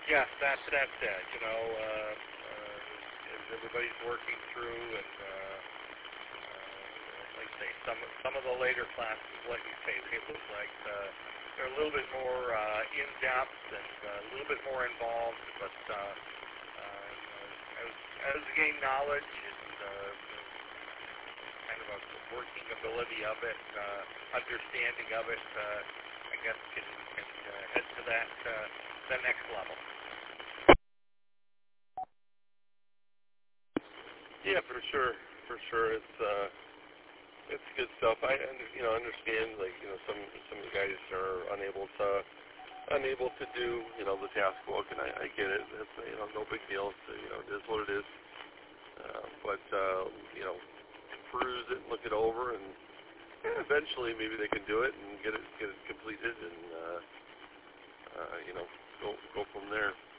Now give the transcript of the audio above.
Yes, that's it. As everybody's working through, and like I say, some of the later classes, like you say, they look like they're a little bit more in depth and a little bit more involved. But as you gain knowledge and kind of a working ability of it, understanding of it, I guess can head to that the next level. Yeah, for sure. It's good stuff. I understand some of the guys are unable to do the task book, and I get it. It's no big deal. It is what it is. But peruse it, look it over, and eventually maybe they can do it and get it completed, and go from there.